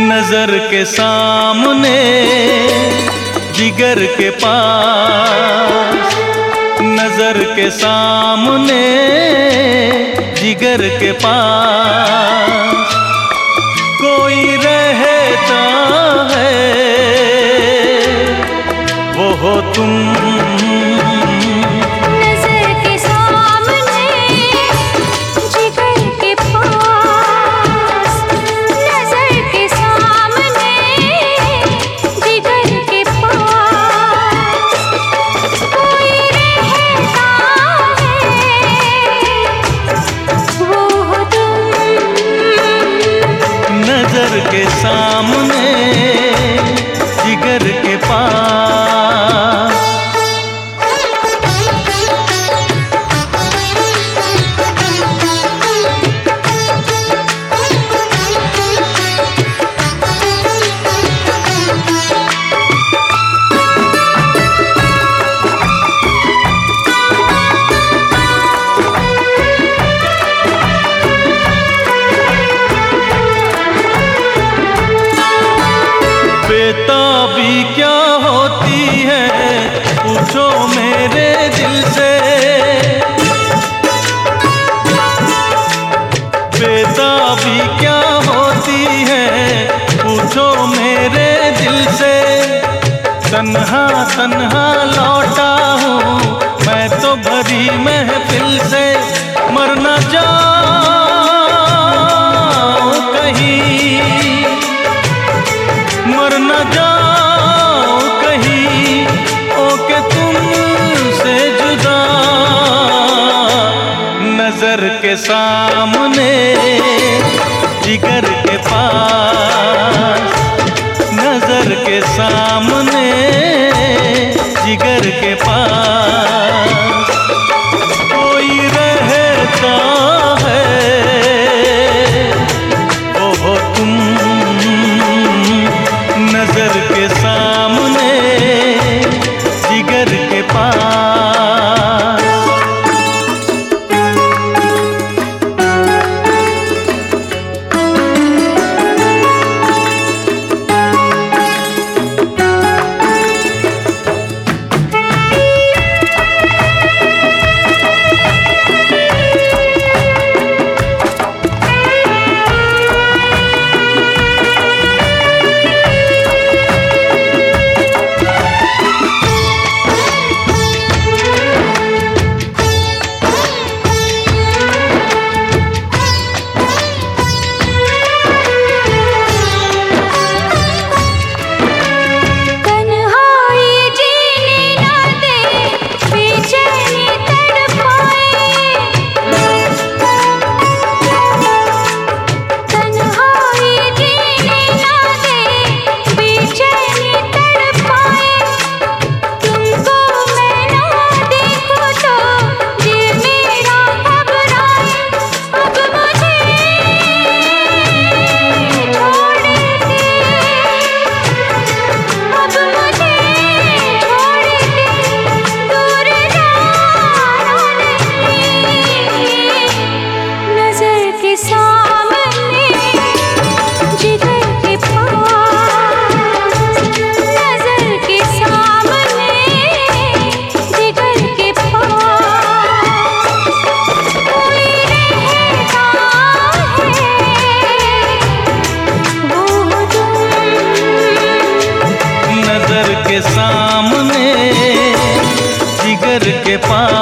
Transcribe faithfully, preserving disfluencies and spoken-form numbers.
नजर के सामने जिगर के पास, नजर के सामने जिगर के पास कोई रहता है, वो हो तुम। नजर के सामने जिगर के पास। बेताबी क्या होती है पूछो मेरे दिल से, बेताबी क्या होती है पूछो मेरे दिल से। तन्हा तन्हा लौटा हूँ मैं तो भरी महफिल से, मर न जाऊं कहीं, मर न जाओ कहीं ओके तुमसे जुदा। नजर के सामने जिगर के पास, नजर के सामने जिगर के पास कोई रहता है, वो हो तुम। नजर के सामने जिगर के पास। के सामने जिगर के पास।